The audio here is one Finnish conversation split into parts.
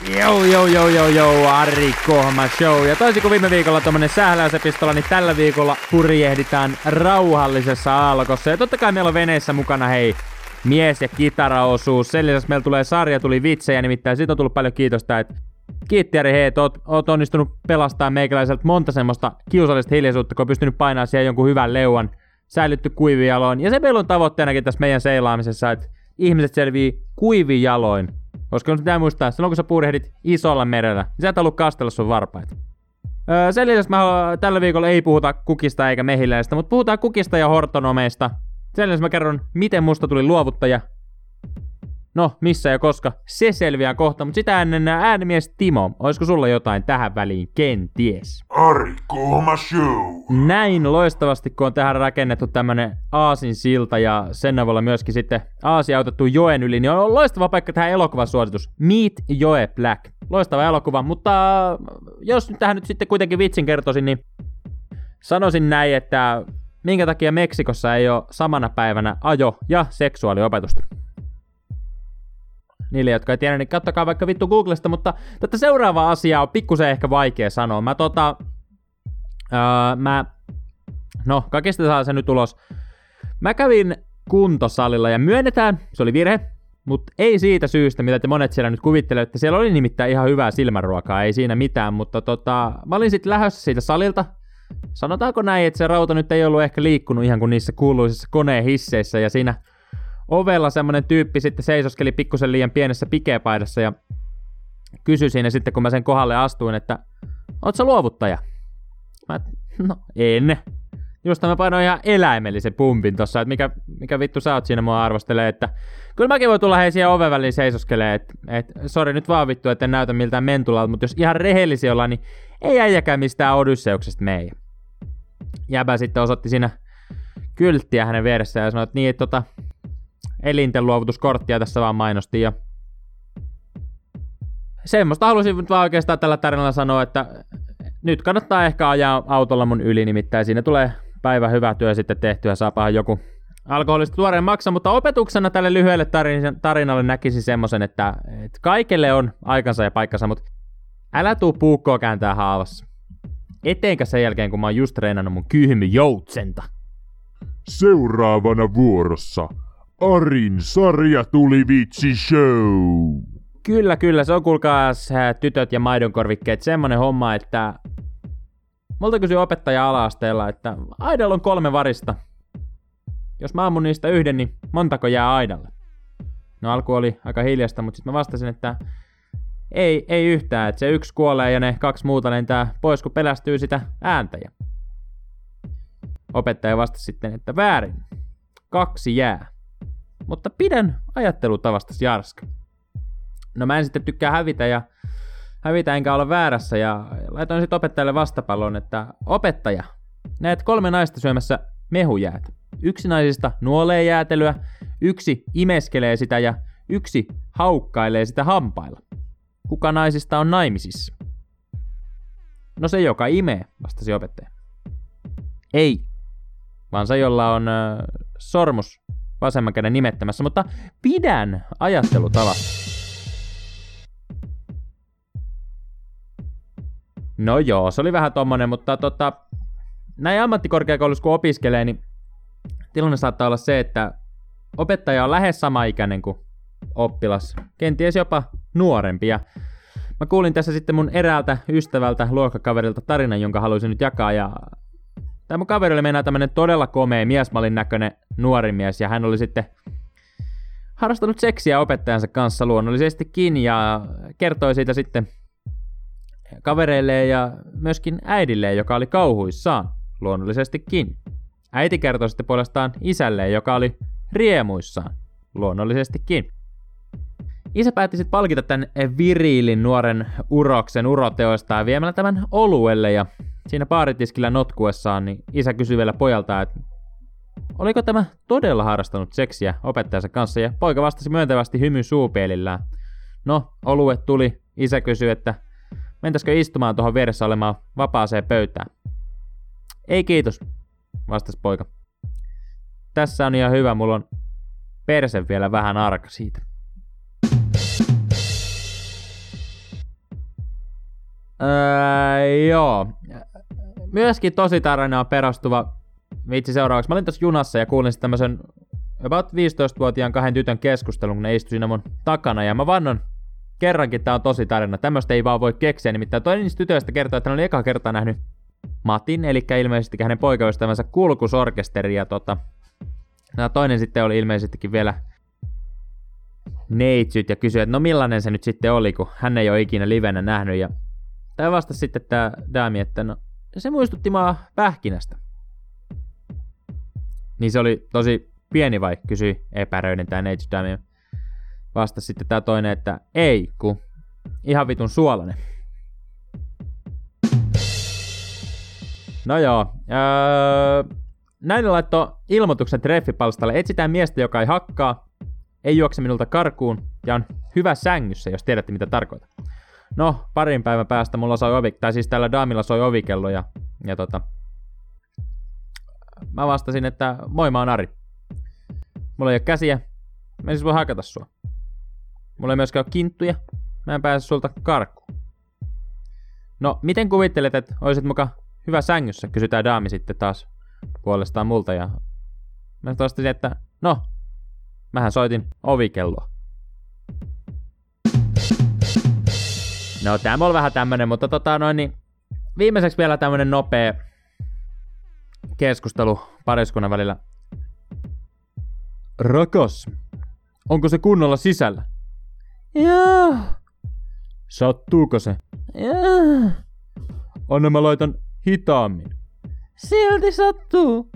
Jou, Ari Kohma Show. Ja toisin kuin viime viikolla tommonen sähläysepistola, niin tällä viikolla purjehditaan rauhallisessa aallokossa. Ja totta kai meillä on veneessä mukana, hei, mies- ja kitaraosuus. Sen lisäksi meillä tulee sarja, tuli vitsejä, nimittäin siitä on tullut paljon kiitosta, että kiitti Ari, hei, oot onnistunut pelastamaan meikäläiseltä monta semmoista kiusallista hiljaisuutta, kun on pystynyt painamaan siihen jonkun hyvän leuan, säilytty kuivin jaloin. Ja se meillä on tavoitteenakin tässä meidän seilaamisessa, että ihmiset selvii kuivin jaloin. Koska on pitää muistaa, silloin kun sä purjehdit isolla merellä, niin sä et halua kastella sun varpaita. Sen lisäksi tällä viikolla ei puhuta kukista eikä mehiläistä, mutta puhutaan kukista ja hortonomeista. Sen lisäksi mä kerron, miten musta tuli luovuttaja. No, missä ja koska, se selviää kohta, mutta sitä ennen äänimies Timo, olisiko sulla jotain tähän väliin kenties? Ari Kohma Show! Näin loistavasti, kun on tähän rakennettu tämmönen aasinsilta ja sen avulla myöskin sitten aasi autettu joen yli, niin on loistava paikka tähän elokuvasuositus. Meet Joe Black. Loistava elokuva, mutta jos nyt tähän nyt sitten kuitenkin vitsin kertoisin, niin sanoisin näin, että minkä takia Meksikossa ei ole samana päivänä ajo- ja seksuaaliopetusta. Niille, jotka ei tiedä, niin kattokaa vaikka vittu Googlesta, mutta tätä seuraavaa asiaa on pikkusen ehkä vaikea sanoa. Kakista saa se nyt ulos. Mä kävin kuntosalilla ja myönnetään, se oli virhe, mutta ei siitä syystä, mitä te monet siellä nyt kuvittelette. Siellä oli nimittäin ihan hyvää silmänruokaa, ei siinä mitään, mutta mä olin sitten lähdössä siitä salilta. Sanotaanko näin, että se rauta nyt ei ollut ehkä liikkunut ihan kuin niissä kuuluisissa koneen hisseissä ja siinä ovella semmonen tyyppi sitten seisoskeli pikkusen liian pienessä pikepaidassa ja kysyi siinä sitten, kun mä sen kohdalle astuin, että oot sä luovuttaja? No en. Just mä painoin ihan eläimellisen pumpin tossa, että mikä vittu sä oot siinä mua arvostelee, että kyllä mäkin voi tulla hei siihen oven väliin seisoskelee, että sori nyt vaan vittu, etten näytä miltään mentulalta, mutta jos ihan rehellisiä ollaan, niin ei äijäkään mistään Odysseuksesta meidän. Jäbä sitten osoitti siinä kylttiä hänen vieressään ja sanoi, että niin, että elinten luovutuskorttia tässä vaan mainostiin ja semmoista halusin nyt vaan oikeastaan tällä tarinalla sanoa, että nyt kannattaa ehkä ajaa autolla mun yli, nimittäin siinä tulee päivä hyvä työ sitten tehtyä, saapahan joku alkoholista tuoreen maksaa, mutta opetuksena tälle lyhyelle tarinalle näkisin semmoisen, että kaikelle on aikansa ja paikkansa, mutta älä tuu puukkoa kääntää haavassa. Eteenkä sen jälkeen, kun mä oon just treenannut mun kyhmyjoutsenta. Seuraavana vuorossa Arin sarja tuli vitsi show. Kyllä, se on kuulkaas tytöt ja maidonkorvikkeet semmonen homma, että multa kysyi opettaja ala-asteella, että aidalla on 3 varista. Jos mä ammun niistä yhden, niin montako jää aidalle? No alku oli aika hiljasta, mutta sitten mä vastasin, että ei yhtään, että se 1 kuolee ja ne 2 muuta lentää pois, kun pelästyy sitä ääntä. Opettaja vastasi sitten, että väärin. 2 jää. Mutta pidän ajattelutavastasi Jarska. No mä en sitten tykkää hävitä enkä olla väärässä ja laitoin sitten opettajalle vastapallon, että opettaja, näet 3 naista syömässä mehujäätä. 1 naisista nuolee jäätelyä, 1 imeskelee sitä ja 1 haukkailee sitä hampailla. Kuka naisista on naimisissa? No se, joka imee, vastasi opettaja. Ei, vaan se, jolla on sormus vasemman käden nimettämässä, mutta pidän ajattelutavasta. No joo, se oli vähän tommonen, mutta näin ammattikorkeakoulussa kun opiskelee, niin tilanne saattaa olla se, että opettaja on lähes sama ikäinen kuin oppilas, kenties jopa nuorempi. Ja mä kuulin tässä sitten mun eräältä ystävältä, luokkakaverilta tarinan, jonka haluaisin nyt jakaa. Ja tämä mun kaveri oli meinaa tämmönen todella komea miesmallin näköinen nuori mies, ja hän oli sitten harrastanut seksiä opettajansa kanssa luonnollisestikin, ja kertoi siitä sitten kavereilleen ja myöskin äidilleen, joka oli kauhuissaan luonnollisestikin. Äiti kertoi sitten puolestaan isälleen, joka oli riemuissaan luonnollisestikin. Isä päätti sitten palkita tämän viriilin nuoren uroksen uroteoistaan viemällä tämän oluelle, ja siinä baaritiskillä notkuessaan niin isä kysyi vielä pojalta, että oliko tämä todella harrastanut seksiä opettajansa kanssa, ja poika vastasi myöntävästi hymy suupielillään. No, olue tuli, isä kysyi, että mentäisikö istumaan tuohon vieressä olemaan vapaaseen pöytään. Ei kiitos, vastasi poika. Tässä on ihan hyvä, mulla on perse vielä vähän arka siitä. Joo. Myöskin tosi tarinaan perustuva vitsi seuraavaksi. Mä olin tässä junassa ja kuulin tämmösen about 15-vuotiaan kahden tytön keskustelun, kun ne istui siinä mun takana. Ja mä vannon, kerrankin tää on tosi tarina. Tämmöstä ei vaan voi keksiä. Nimittäin toinen niistä tytöistä kertoi, että hän oli eka kertaa nähnyt Matin, eli ilmeisesti hänen poikaystävänsä kulkusorkesteri. Ja toinen sitten oli ilmeisestikin vielä neitsyt ja kysyi, että no millainen se nyt sitten oli, kun hän ei ole ikinä livenä nähnyt. Ja tämä vastasi sitten tämä daami, että no se muistutti mua pähkinästä. Niin se oli tosi pieni vai, kysyi epäröinen tämä neitsyt daami. Vastasi sitten tämä toinen, että ei, kun ihan vitun suolainen. No joo, näin laittoi ilmoituksen treffipalstalle. Etsitään miestä, joka ei hakkaa, ei juokse minulta karkuun ja on hyvä sängyssä, jos tiedätte mitä tarkoitan. No, parin päivän päästä mulla soi tällä daamilla soi ovikello ja mä vastasin, että moi, mä oon Ari. Mulla ei ole käsiä, mä en siis voi hakata sua. Mulla ei myöskään ole kinttuja, mä en pääse sulta karkuun. No, miten kuvittelet, että oisit muka hyvä sängyssä, kysytään daami sitten taas puolestaan multa ja mä vastasin, että no, mähän soitin ovikelloa. No, tämä on vähän tämmönen, mutta niin viimeiseksi vielä tämmönen nopea keskustelu pariskunnan välillä. Rakas, onko se kunnolla sisällä? Joo. Sattuuko se? Joo. Anna mä laitan hitaammin. Silti sattuu.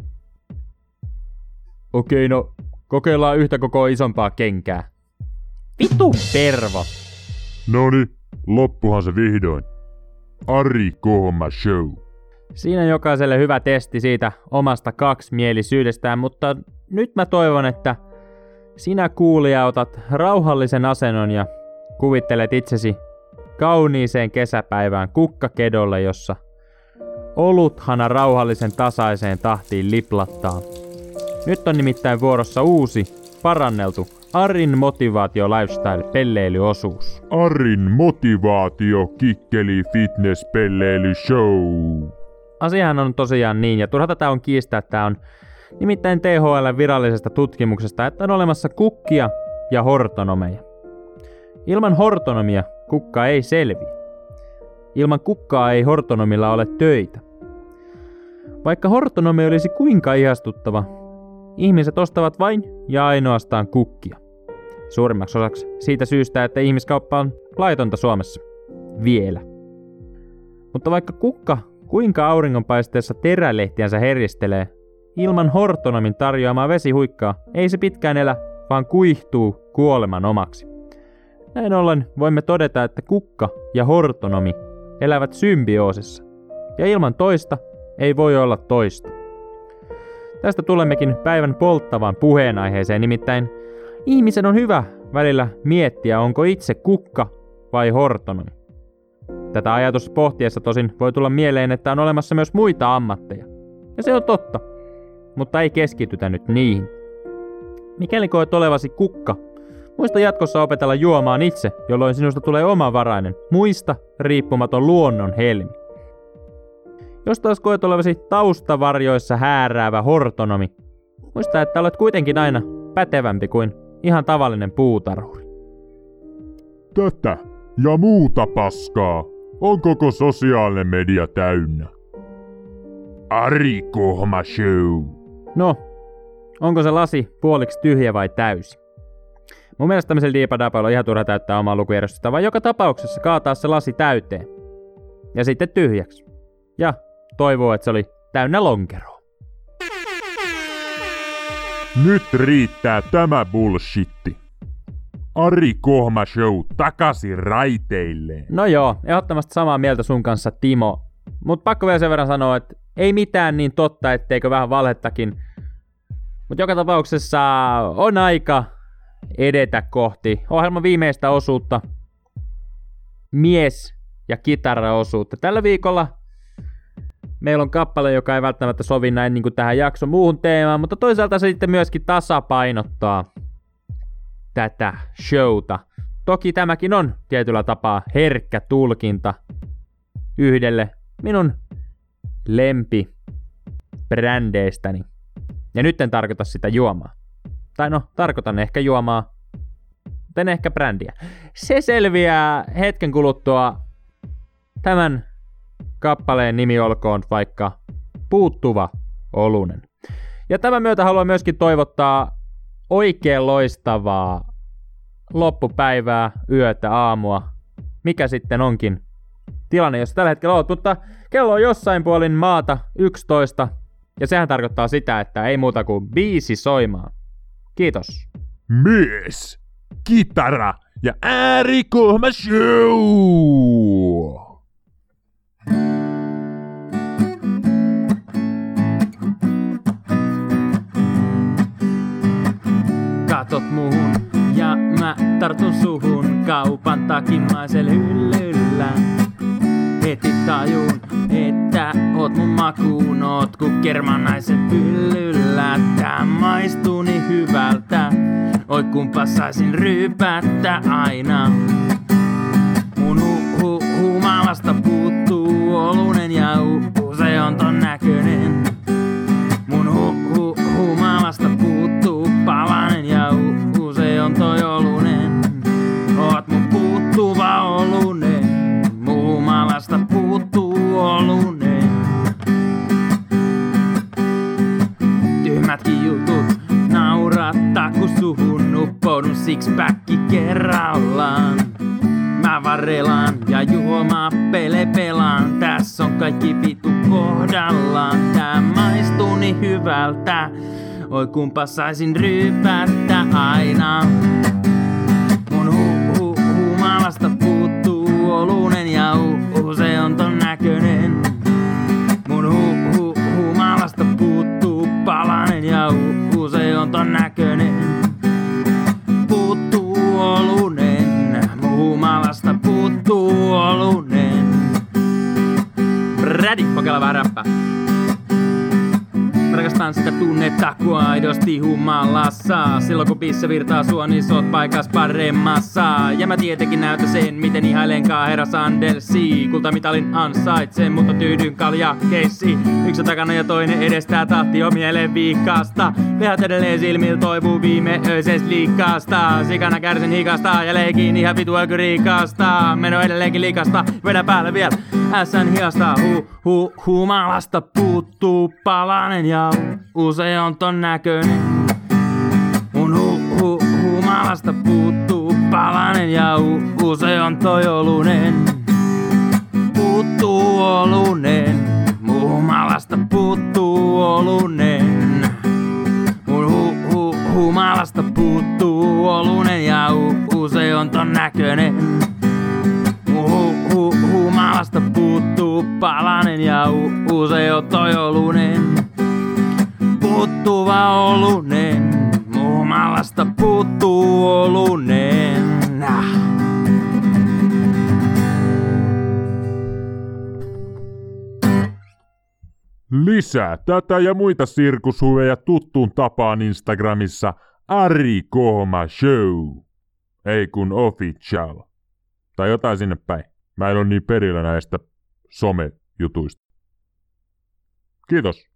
Okei, no kokeillaan yhtä koko isompaa kenkää. Vitu pervo. Noni, loppuhan se vihdoin. Ari Kohma Show. Siinä jokaiselle hyvä testi siitä omasta kaksimielisyydestään, mutta nyt mä toivon, että sinä kuulija otat rauhallisen asennon ja kuvittelet itsesi kauniiseen kesäpäivään kukkakedolle, jossa oluthana rauhallisen tasaiseen tahtiin liplattaa. Nyt on nimittäin vuorossa uusi, paranneltu Arin motivaatio lifestyle pelleilyosuus. Arin motivaatio kikkeli fitness pelleily show. Asiahan on tosiaan niin, ja turha tätä on kiistää, että tämä on nimittäin THL virallisesta tutkimuksesta, että on olemassa kukkia ja hortonomeja. Ilman hortonomia kukka ei selviä. Ilman kukkaa ei hortonomilla ole töitä. Vaikka hortonomi olisi kuinka ihastuttava, ihmiset ostavat vain ja ainoastaan kukkia. Suurimmaksi osaksi siitä syystä, että ihmiskauppa on laitonta Suomessa. Vielä. Mutta vaikka kukka kuinka auringonpaisteessa terälehtiänsä heristelee, ilman hortonomin tarjoamaa vesihuikkaa ei se pitkään elä, vaan kuihtuu kuoleman omaksi. Näin ollen voimme todeta, että kukka ja hortonomi elävät symbioosissa, ja ilman toista ei voi olla toista. Tästä tulemmekin päivän polttavaan puheenaiheeseen, nimittäin ihmisen on hyvä välillä miettiä, onko itse kukka vai hortonomi. Tätä ajatus pohtiessa tosin voi tulla mieleen, että on olemassa myös muita ammatteja. Ja se on totta, mutta ei keskitytä nyt niihin. Mikäli koet olevasi kukka, muista jatkossa opetella juomaan itse, jolloin sinusta tulee omavarainen, muista riippumaton luonnon helmi. Jos taas koet olevasi taustavarjoissa hääräävä hortonomi, muista, että olet kuitenkin aina pätevämpi kuin ihan tavallinen puutarhuri. Tätä ja muuta paskaa on koko sosiaalinen media täynnä. Ari Kohma Show. No, onko se lasi puoliksi tyhjä vai täysi? Mun mielestä tämmöisellä diipadapailla on ihan turha täyttää omaa lukujärjestystä, vaan joka tapauksessa kaataa se lasi täyteen. Ja sitten tyhjäksi. Ja toivoo, että se oli täynnä lonkeroa. Nyt riittää tämä bullshitti. Ari Kohma Show takaisin raiteilleen. No joo, ehdottomasti samaa mieltä sun kanssa, Timo. Mut pakko vielä sen verran sanoa, että ei mitään niin totta, etteikö vähän valhettakin. Mut joka tapauksessa on aika edetä kohti ohjelman viimeistä osuutta. Mies- ja kitaraosuutta. Tällä viikolla meillä on kappale, joka ei välttämättä sovi näin niin kuin tähän jakson muuhun teemaan, mutta toisaalta se sitten myöskin tasapainottaa tätä showta. Toki tämäkin on tietyllä tapaa herkkä tulkinta yhdelle minun lempibrändeistäni. Ja nyt en tarkoita sitä juomaa. Tai no, tarkoitan ehkä juomaa, mutta en ehkä brändiä. Se selviää hetken kuluttua. Tämän kappaleen nimi olkoon vaikka Puuttuva olunen. Ja tämän myötä haluan myöskin toivottaa oikein loistavaa loppupäivää, yötä, aamua, mikä sitten onkin tilanne, jos tällä hetkellä olet. Mutta kello on jossain puolin maata 11, ja sehän tarkoittaa sitä, että ei muuta kuin biisi soimaan. Kiitos. Myös kitara ja äärikuhma show! Katot muuhun ja mä tartun suhun kaupan takimaisella hyllyllä. Heti tajun, että oot mun makuun, oot ku kermanaisen pyllyllä. Tää maistuu niin hyvältä, oi kumpa saisin ryypättä aina. Mun humalasta puuttuu olunen ja se on ton näköinen. Mun humalasta puuttuu palanen ja se on toi olunen. Oot mun puuttuva olunen, mun humalasta puuttuu olunen. Tyhmätkin jutut naurattaa, kun suhun uppoudun sixpacki kerrallaan. Mä varrelaan ja juomaa pelaan. Tässä on kaikki vitu kohdallaan. Tää maistuu niin hyvältä, oi kumpa saisin ryypättä aina. Mun humalasta puuttuu olunen ja se on ton näköinen. Mun humalasta puuttuu palanen ja se on ton näköinen. Puuttuu olunen, mun humalasta puuttuu olunen. Rädi, kokeilla vähän räppää. Rakastan sitä tunnetta, kun aidosti humalassa. Silloin kun pisse virtaa sua, niin sä oot paikas paremmassa. Ja mä tietenkin näytän sen, miten ihailenkaan herra Sandelsi. Kultamitalin ansaitsen, mutta tyydyn kaljakkeissi. Yksi takana ja toinen edestää, tahti on mieleen viikkaasta. Lihat edelleen silmil toipuu viimeöisestä liikkaasta. Sikana kärsin hikasta ja leikin ihan vitu riikasta. Meno edelleenkin liikasta, vedä päälle vielä ässän hiasta. Humalasta puuttuu palanen ja se on ton näköinen. Mun humalasta puuttuu palanen ja se on toi olunen. Puuttuu olunen, mun humalasta puuttuu olunen. Mun humalasta puuttuu olunen ja se on ton näköinen. Humalasta puuttuu palanen ja se on toi olunen. Puuttuva olunen, humalasta puuttuu olunen. Lisää tätä ja muita sirkushuveja tuttuun tapaan Instagramissa Ari Kohma Show. Ei kun official. Tai jotain sinne päin. Mä en ole niin perillä näistä somejutuista. Kiitos.